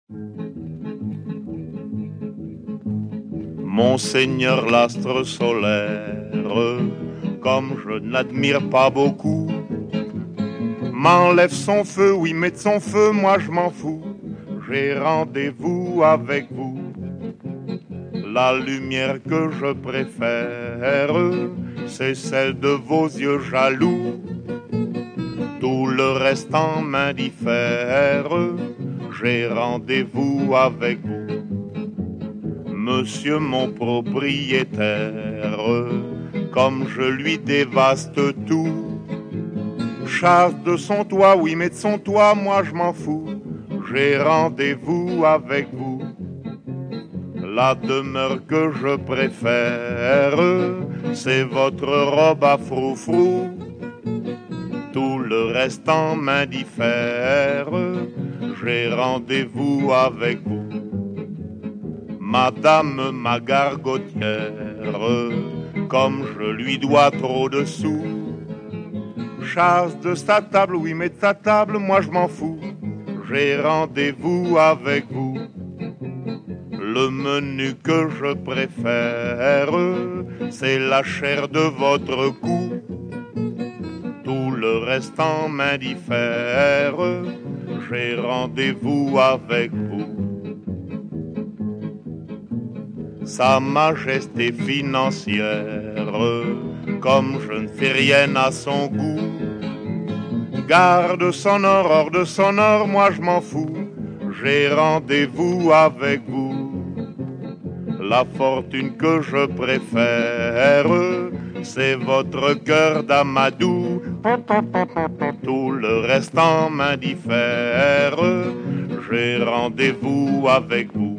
Monseigneur l'astre solaire, comme je n'admire pas beaucoup, m'enlève son feu, oui, met de son feu, moi je m'en fous. J'ai rendez-vous avec vous. La lumière que je préfère, c'est celle de vos yeux jaloux. Tout le reste en m'indiffère, j'ai rendez-vous avec vous. Monsieur mon propriétaire, comme je lui dévaste tout, chasse de son toit, oui, mais de son toit, moi je m'en fous. J'ai rendez-vous avec vous. La demeure que je préfère, c'est votre robe à froufrou. Tout le reste en m'indiffère, j'ai rendez-vous avec vous. Madame ma gargotière, comme je lui dois trop de sous, chasse de sa table, oui, mais de sa table, moi je m'en fous. J'ai rendez-vous avec vous. Le menu que je préfère, c'est la chair de votre cou. Tout le reste en m'indiffère, j'ai rendez-vous avec vous. Sa majesté financière, comme je ne fais rien à son goût, garde son or, hors de son or, moi je m'en fous. J'ai rendez-vous avec vous. La fortune que je préfère, c'est votre cœur d'amadou. Tout le reste en m'indiffère, j'ai rendez-vous avec vous.